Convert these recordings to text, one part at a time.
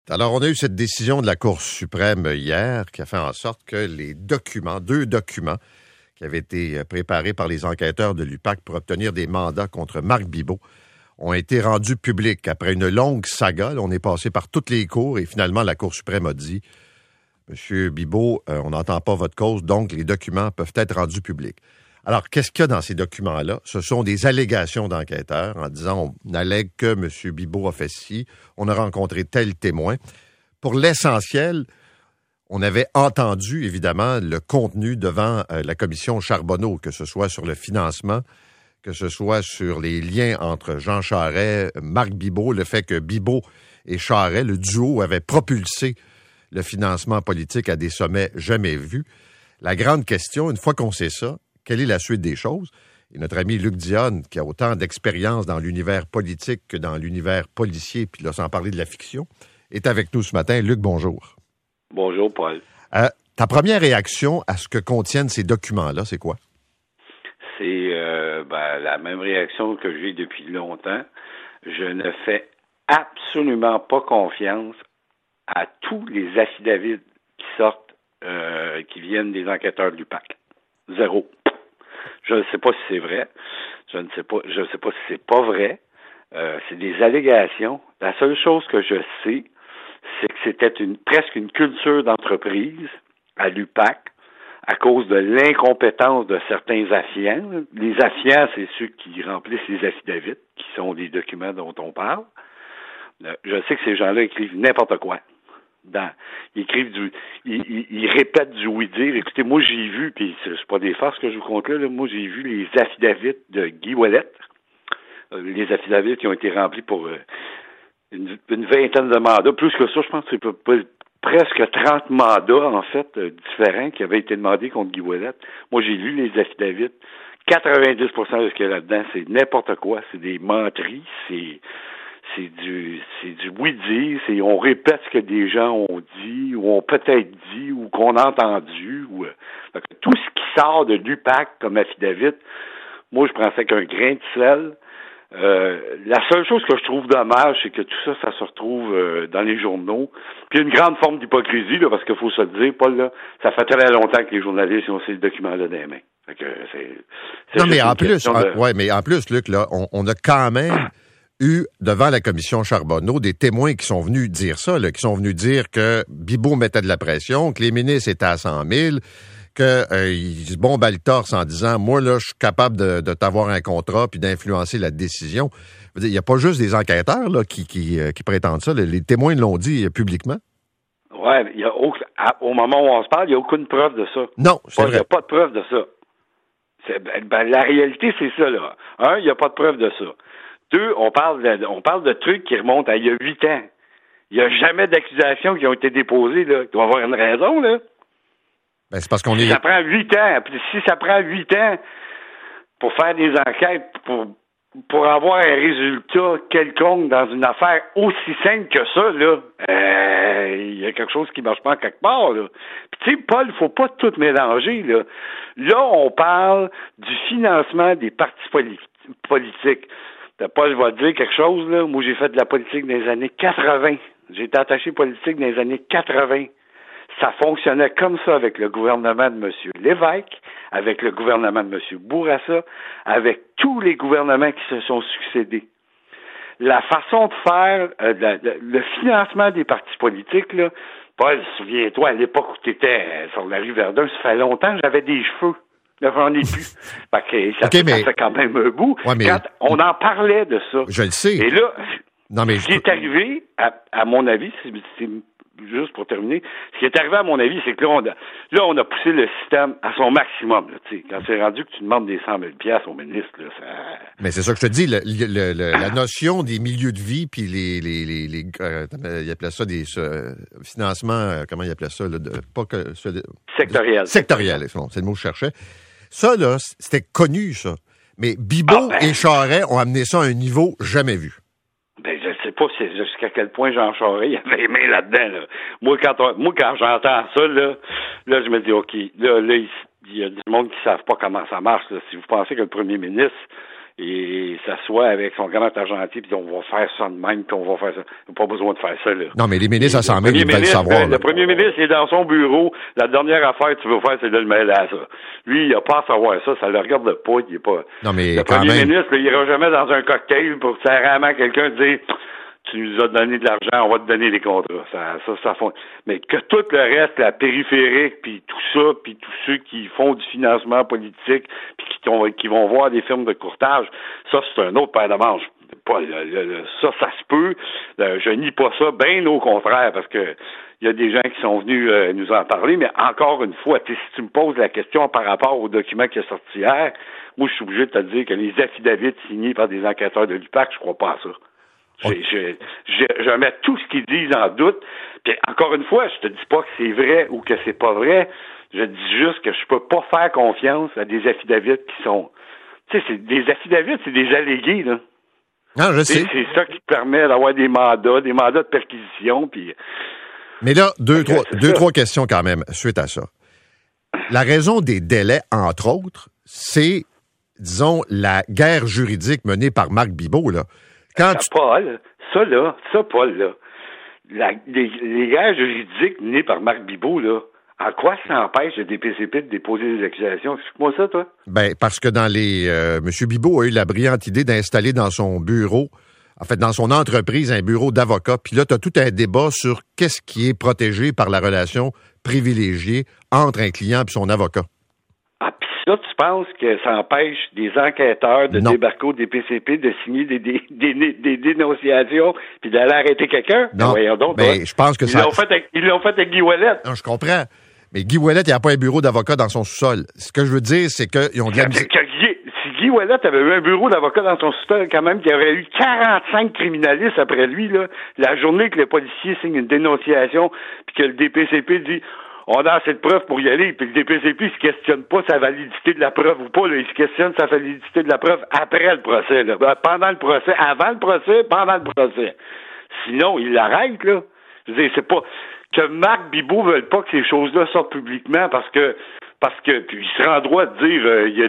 Alors, on a eu cette décision de la Cour suprême hier qui a fait en sorte que deux documents qui avaient été préparés par les enquêteurs de l'UPAC pour obtenir des mandats contre Marc Bibeau ont été rendus publics. Après une longue saga, on est passé par toutes les cours et finalement, la Cour suprême a dit « Monsieur Bibeau, on n'entend pas votre cause, donc les documents peuvent être rendus publics. » Alors, qu'est-ce qu'il y a dans ces documents-là? Ce sont des allégations d'enquêteurs en disant on allègue que M. Bibeau a fait ci, on a rencontré tel témoin. Pour l'essentiel, on avait entendu, évidemment, le contenu devant la commission Charbonneau, que ce soit sur le financement, que ce soit sur les liens entre Jean Charest, Marc Bibeau, le fait que Bibeau et Charest, le duo, avait propulsé le financement politique à des sommets jamais vus. La grande question, une fois qu'on sait ça, quelle est la suite des choses? Et notre ami Luc Dionne, qui a autant d'expérience dans l'univers politique que dans l'univers policier, puis là, sans parler de la fiction, est avec nous ce matin. Luc, bonjour. Bonjour, Paul. Ta première réaction à ce que contiennent ces documents-là, c'est quoi? C'est la même réaction que j'ai depuis longtemps. Je ne fais absolument pas confiance à tous les affidavits qui sortent, qui viennent des enquêteurs de l'UPAC. Zéro. Je ne sais pas si c'est vrai. Je ne sais pas si c'est pas vrai. C'est des allégations. La seule chose que je sais, c'est que c'était presque une culture d'entreprise à l'UPAC à cause de l'incompétence de certains affiants. Les affiants, c'est ceux qui remplissent les affidavits, qui sont les documents dont on parle. Je sais que ces gens-là écrivent n'importe quoi. Ils répètent du oui-dire. Écoutez, moi, j'ai vu, puis c'est pas des farces que je vous conte là, moi, j'ai vu les affidavits de Guy Ouellette, les affidavits qui ont été remplis pour une vingtaine de mandats. Plus que ça, je pense que c'est presque 30 mandats, en fait, différents qui avaient été demandés contre Guy Ouellette. Moi, j'ai lu les affidavits. 90% de ce qu'il y a là-dedans, c'est n'importe quoi. C'est des menteries, c'est du oui-dire, on répète ce que des gens ont dit, ou ont peut-être dit, ou qu'on a entendu. Tout ce qui sort de l'UPAC comme affidavit, moi, je prends ça avec un grain de sel. La seule chose que je trouve dommage, c'est que tout ça, ça se retrouve dans les journaux. Puis il y a une grande forme d'hypocrisie, là, parce qu'il faut se le dire, Paul, là, ça fait très longtemps que les journalistes ont ces documents-là dans les mains. Fait que non, mais en plus, Luc, là, on a quand même eu devant la commission Charbonneau des témoins qui sont venus dire ça, là, qui sont venus dire que Bibeau mettait de la pression, que les ministres étaient à 100 000, qu'ils se bombaient le torse en disant « Moi, là, je suis capable de t'avoir un contrat puis d'influencer la décision. » Il n'y a pas juste des enquêteurs là, qui prétendent ça. Les témoins l'ont dit publiquement. Oui, au moment où on se parle, il n'y a aucune preuve de ça. Non, c'est vrai. Il n'y a pas de preuve de ça. La réalité, c'est ça, là. Un, il n'y a pas de preuve de ça. Deux, on parle de trucs qui remontent à il y a 8 ans. Il n'y a jamais d'accusations qui ont été déposées, là. Il doit y avoir une raison, là. Ben, c'est parce qu'on Ça prend 8 ans. Si ça prend 8 ans pour faire des enquêtes, pour avoir un résultat quelconque dans une affaire aussi simple que ça, là, il y a quelque chose qui marche pas quelque part, là. Puis tu sais, Paul, il faut pas tout mélanger, là. Là, on parle du financement des partis politiques. Paul va te dire quelque chose, là. Moi, j'ai fait de la politique dans les années 80. J'ai été attaché politique dans les années 80. Ça fonctionnait comme ça avec le gouvernement de M. Lévesque, avec le gouvernement de M. Bourassa, avec tous les gouvernements qui se sont succédés. La façon de faire, le financement des partis politiques, là, Paul, souviens-toi, à l'époque où tu étais sur la rue Verdun, ça fait longtemps, j'avais des cheveux. Là, j'en ai plus. Fait que ça fait quand même un bout. Ouais, mais quand on en parlait de ça. Je le sais. Et là, ce qui est arrivé, à mon avis, c'est juste pour terminer, ce qui est arrivé à mon avis, c'est que là, on a poussé le système à son maximum. Là, quand c'est rendu que tu demandes des 100 000 $ au ministre, là, ça... Mais c'est ça que je te dis, la notion des milieux de vie, puis il appelait ça des financements, comment il appelait ça? Là, sectoriel. Sectoriel, c'est le mot que je cherchais. Ça, là, c'était connu, ça. Mais Bibeau et Charest ont amené ça à un niveau jamais vu. Ben, je sais pas jusqu'à quel point Jean Charest il avait les mains là-dedans. Là. Moi, quand j'entends ça, là, je me dis, OK, là, il y a du monde qui ne savent pas comment ça marche. Là. Si vous pensez que le premier ministre et s'assoit avec son grand argentier, puis on va faire ça de même, puis on va faire ça. On n'a pas besoin de faire ça, là. Non, mais les ministres à 100 000, ils veulent le savoir. Le premier ministre est dans son bureau. La dernière affaire que tu veux faire, c'est de le mêler à ça. Lui, il n'a pas à savoir ça. Ça le regarde pas. Il est pas. Non, mais le premier ministre, il ira jamais dans un cocktail pour serrement quelqu'un dire tu nous as donné de l'argent, on va te donner des contrats. Ça fond. Mais que tout le reste, la périphérique, puis tout ça, puis tous ceux qui font du financement politique, puis qui vont voir des firmes de courtage, ça, c'est un autre paire de manches. Ça se peut. Je nie pas ça, bien au contraire, parce que il y a des gens qui sont venus nous en parler, mais encore une fois, si tu me poses la question par rapport au document qui est sorti hier, moi, je suis obligé de te dire que les affidavits signés par des enquêteurs de l'UPAC, je crois pas à ça. Je mets tout ce qu'ils disent en doute. Puis encore une fois, je te dis pas que c'est vrai ou que c'est pas vrai. Je dis juste que je peux pas faire confiance à des affidavits qui sont... Tu sais, c'est des affidavits, c'est des allégués, là. Non, je sais. C'est ça qui permet d'avoir des mandats de perquisition, puis... Mais là, trois questions quand même suite à ça. La raison des délais, entre autres, c'est, disons, la guerre juridique menée par Marc Bibot, là. Paul, les guerres juridiques menées par Marc Bibot, là, en quoi ça empêche le DPCP de déposer des accusations? Explique-moi ça, toi. Ben, parce que M. Bibot a eu la brillante idée d'installer dans son bureau, en fait, dans son entreprise, un bureau d'avocat. Puis là, tu as tout un débat sur qu'est-ce qui est protégé par la relation privilégiée entre un client et son avocat. Ah, puis ça, tu penses que ça empêche des enquêteurs de débarquer au DPCP de signer des dénonciations puis d'aller arrêter quelqu'un? Non, voyons donc, mais je pense que ils l'ont fait avec Guy Ouellet. Non, je comprends. Mais Guy Ouellet, il n'y a pas un bureau d'avocat dans son sous-sol. Ce que je veux dire, c'est qu'ils ont de la Si Guy Ouellet avait eu un bureau d'avocat dans son sous-sol, quand même, qu'il y aurait eu 45 criminalistes après lui, là, la journée que le policier signe une dénonciation puis que le DPCP dit on a assez de preuves pour y aller, puis le DPCP ne se questionne pas sa validité de la preuve ou pas, là, il se questionne sa validité de la preuve après le procès, là, pendant le procès, avant le procès, pendant le procès. Sinon, il l'arrête, là. Je veux dire, c'est pas que Marc Bibot ne veuille pas que ces choses-là sortent publiquement parce que puis il sera en droit de dire il y a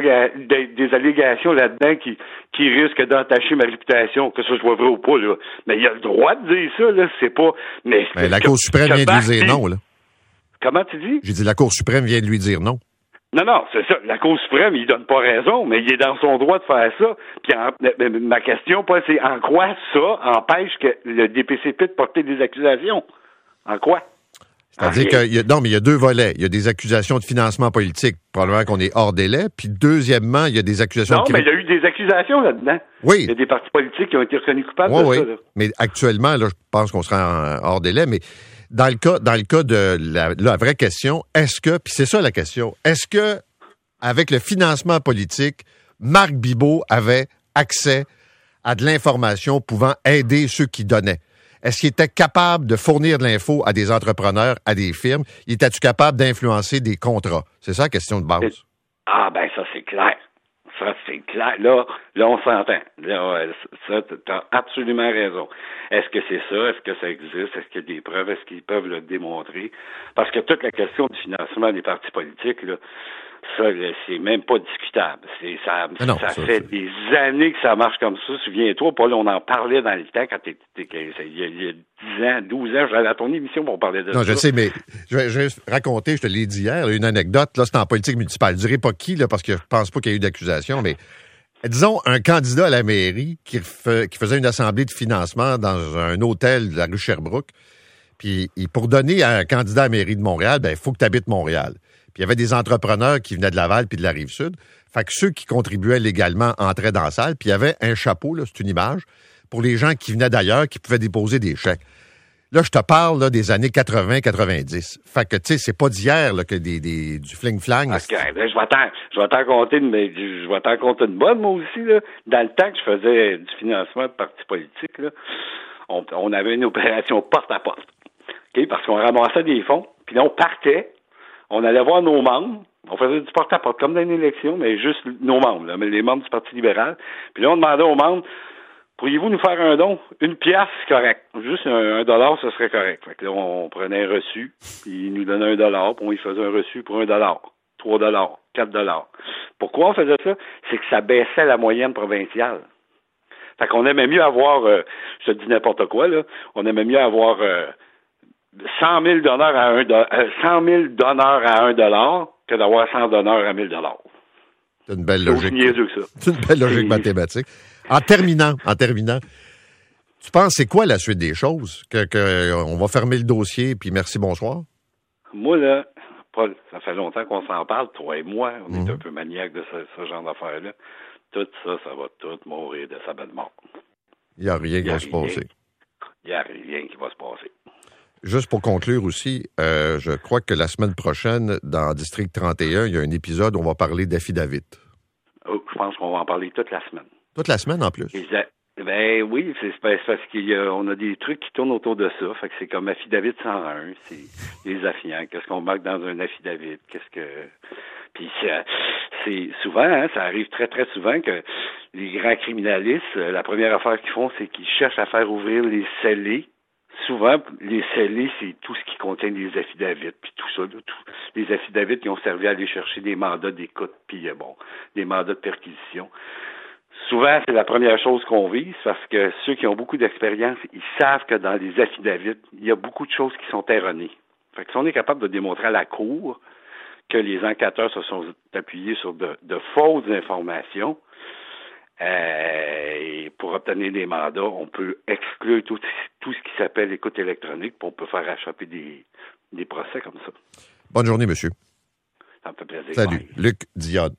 des allégations là-dedans qui risquent d'entacher ma réputation, que ce soit vrai ou pas, là. Mais il a le droit de dire ça, là, c'est pas... Mais la Cour suprême vient de lui dire non, là. Comment tu dis? J'ai dit la Cour suprême vient de lui dire non. Non, c'est ça. La Cour suprême, il donne pas raison, mais il est dans son droit de faire ça. Puis ma question, Paul, c'est en quoi ça empêche que le DPCP de porter des accusations? En quoi? C'est-à-dire qu'il y a deux volets. Il y a des accusations de financement politique, probablement qu'on est hors délai. Puis deuxièmement, il y a des accusations Non, mais il y a eu des accusations là-dedans. Oui. Il y a des partis politiques qui ont été reconnus coupables de ça. Là. Mais actuellement, là, je pense qu'on sera hors délai, mais dans le cas de la vraie question, est-ce que, puis c'est ça la question, est-ce que, avec le financement politique, Marc Bibot avait accès à de l'information pouvant aider ceux qui donnaient? Est-ce qu'il était capable de fournir de l'info à des entrepreneurs, à des firmes? Était-tu capable d'influencer des contrats? C'est ça la question de base. Ah, ben ça, c'est clair. Ça, c'est clair. Là, on s'entend. Là, ça, t'as absolument raison. Est-ce que c'est ça? Est-ce que ça existe? Est-ce qu'il y a des preuves? Est-ce qu'ils peuvent le démontrer? Parce que toute la question du financement des partis politiques, là, ça, c'est même pas discutable. Ça fait des années que ça marche comme ça. Souviens-toi, Paul, on en parlait dans le temps quand il y a 10 ans, 12 ans, j'allais à ton émission pour parler de ça. Non, je sais, mais je vais raconter, je te l'ai dit hier, une anecdote. Là, c'est en politique municipale. Je dirais pas qui, là, parce que je pense pas qu'il y ait eu d'accusation, mais disons un candidat à la mairie qui faisait une assemblée de financement dans un hôtel de la rue Sherbrooke. Puis pour donner à un candidat à la mairie de Montréal, il faut que tu habites Montréal. Puis il y avait des entrepreneurs qui venaient de Laval puis de la Rive-Sud. Fait que ceux qui contribuaient légalement entraient dans la salle, puis il y avait un chapeau, là, c'est une image, pour les gens qui venaient d'ailleurs, qui pouvaient déposer des chèques. Là, je te parle là, des années 80-90. Fait que, tu sais, c'est pas d'hier là, que du fling-flang. OK, je vais t'en compter une bonne, moi aussi. Là. Dans le temps que je faisais du financement de partis politiques, là, on avait une opération porte-à-porte. Okay? Parce qu'on ramassait des fonds, puis là, on partait. On allait voir nos membres. On faisait du porte-à-porte, comme dans une élection, mais juste nos membres, là, mais les membres du Parti libéral. Puis là, on demandait aux membres, pourriez-vous nous faire un don? 1 pièce, c'est correct. Juste $1, ce serait correct. Fait que là, on prenait un reçu, puis ils nous donnaient $1, puis on y faisait un reçu pour $1. $3, $4. Pourquoi on faisait ça? C'est que ça baissait la moyenne provinciale. Fait qu'on aimait mieux avoir, je te dis n'importe quoi, là, on aimait mieux avoir 100 000 donneurs à $1 que d'avoir 100 donneurs à $1 000. C'est une belle logique. C'est aussi niaiseux que ça. C'est une belle logique mathématique. En terminant, tu penses c'est quoi la suite des choses? On va fermer le dossier, puis merci, bonsoir? Moi, là, Paul, ça fait longtemps qu'on s'en parle, toi et moi, on est un peu maniaques de ce genre d'affaires-là. Tout ça, ça va tout mourir de sa belle mort. Il n'y a rien qui va se passer. Il n'y a rien qui va se passer. Juste pour conclure aussi, je crois que la semaine prochaine, dans District 31, il y a un épisode où on va parler d'affidavit. Oh, je pense qu'on va en parler toute la semaine. Toute la semaine en plus? Ben oui, c'est parce qu'on a des trucs qui tournent autour de ça. Fait que c'est comme affidavit 101, c'est les affiants. Qu'est-ce qu'on marque dans un affidavit? Puis c'est souvent, hein, ça arrive très, très souvent que les grands criminalistes, la première affaire qu'ils font, c'est qu'ils cherchent à faire ouvrir les scellés. Souvent, les scellés, c'est tout ce qui contient des affidavits, puis tout ça, là, les affidavits qui ont servi à aller chercher des mandats d'écoute, puis des mandats de perquisition. Souvent, c'est la première chose qu'on vise, parce que ceux qui ont beaucoup d'expérience, ils savent que dans les affidavits, il y a beaucoup de choses qui sont erronées. Fait que si on est capable de démontrer à la Cour que les enquêteurs se sont appuyés sur de fausses informations, et pour obtenir des mandats, on peut exclure tout ce qui s'appelle écoute électronique, puis on peut faire échapper des procès comme ça. Bonne journée, monsieur. Ça me fait plaisir. Salut. Bye. Luc Dion.